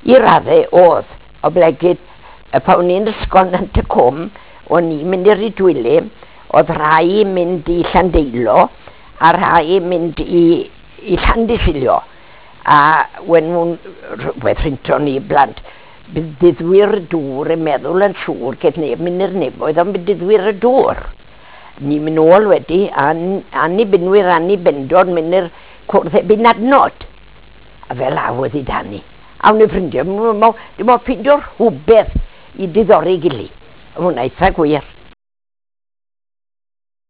I raddau oedd o blegyd pan ni'n ysgol yn y cwm, o'n i'n mynd i'r Rydwyli, oedd rhai yn mynd i Llandeilo a rhai yn mynd i Llandisilo. A when nhw'n rhywbeth rhinton ni blant, bydd dyddwyr y dŵr yn meddwl yn siŵr geth neb mynd i'r nefoedd, ond bydd dyddwyr y dŵr. Ni'n mynd nôl wedi, annibynwyr annibendod mynd i'r cwrdd ebyn adnod. A fel awodd i dani. A wna'n ffrindiau, dim ond ffeindio rhywbeth i diddori gili. Hwna eitha gwir.